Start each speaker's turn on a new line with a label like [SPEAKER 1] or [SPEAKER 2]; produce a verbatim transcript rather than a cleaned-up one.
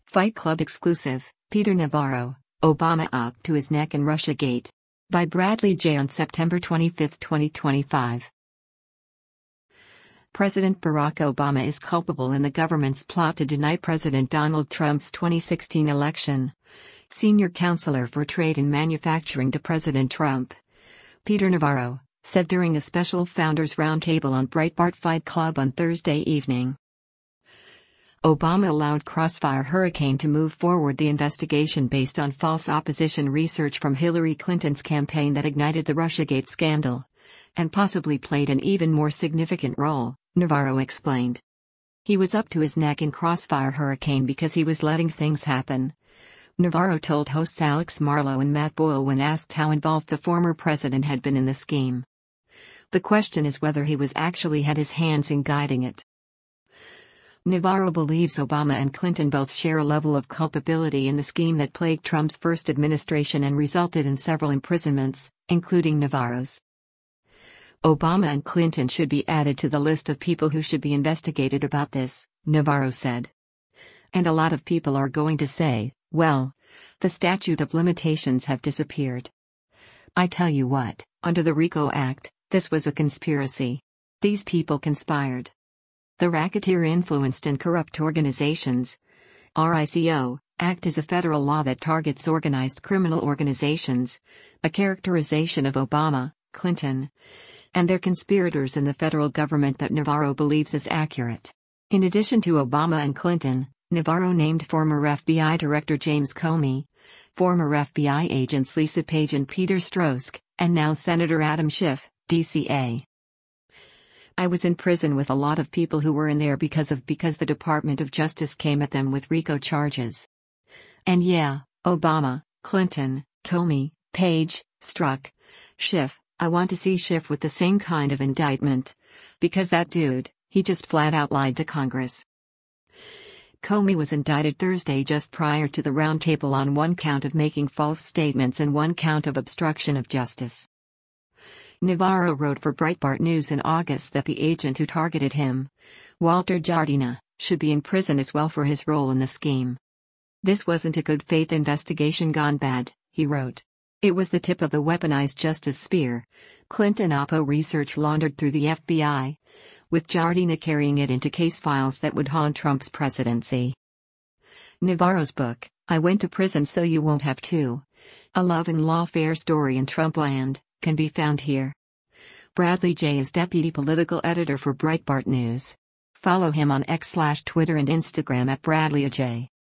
[SPEAKER 1] Fight Club exclusive, Peter Navarro, Obama up to his neck in Russiagate. By Bradley J. on September twenty-fifth, twenty twenty-five. President Barack Obama is culpable in the government's plot to deny President Donald Trump's twenty sixteen election. Senior counselor for trade and manufacturing to President Trump, Peter Navarro, said during a special Founders Roundtable on Breitbart Fight Club on Thursday evening. Obama allowed Crossfire Hurricane to move forward the investigation based on false opposition research from Hillary Clinton's campaign that ignited the Russiagate scandal, and possibly played an even more significant role, Navarro explained. He was up to his neck in Crossfire Hurricane because he was letting things happen, Navarro told hosts Alex Marlow and Matt Boyle when asked how involved the former president had been in the scheme. The question is whether he was actually had his hands in guiding it. Navarro believes Obama and Clinton both share a level of culpability in the scheme that plagued Trump's first administration and resulted in several imprisonments, including Navarro's. Obama and Clinton should be added to the list of people who should be investigated about this, Navarro said. And a lot of people are going to say, well, the statute of limitations have disappeared. I tell you what, under the RICO Act, this was a conspiracy. These people conspired. The Racketeer Influenced and Corrupt Organizations (RICO) Act is a federal law that targets organized criminal organizations, a characterization of Obama, Clinton, and their conspirators in the federal government that Navarro believes is accurate. In addition to Obama and Clinton, Navarro named former F B I Director James Comey, former F B I agents Lisa Page and Peter Strzok, and now Senator Adam Schiff, D C A. I was in prison with a lot of people who were in there because of because the Department of Justice came at them with RICO charges. And yeah, Obama, Clinton, Comey, Page, Strzok, Schiff, I want to see Schiff with the same kind of indictment. Because that dude, he just flat out lied to Congress. Comey was indicted Thursday just prior to the roundtable on one count of making false statements and one count of obstruction of justice. Navarro wrote for Breitbart News in August that the agent who targeted him, Walter Jardina, should be in prison as well for his role in the scheme. This wasn't a good faith investigation gone bad, he wrote. It was the tip of the weaponized justice spear, Clinton Oppo research laundered through the F B I, with Jardina carrying it into case files that would haunt Trump's presidency. Navarro's book, I Went to Prison So You Won't Have To, A Love and Lawfare Story in Trumpland, can be found here. Bradley J. is deputy political editor for Breitbart News. Follow him on X slash Twitter and Instagram at Bradley J.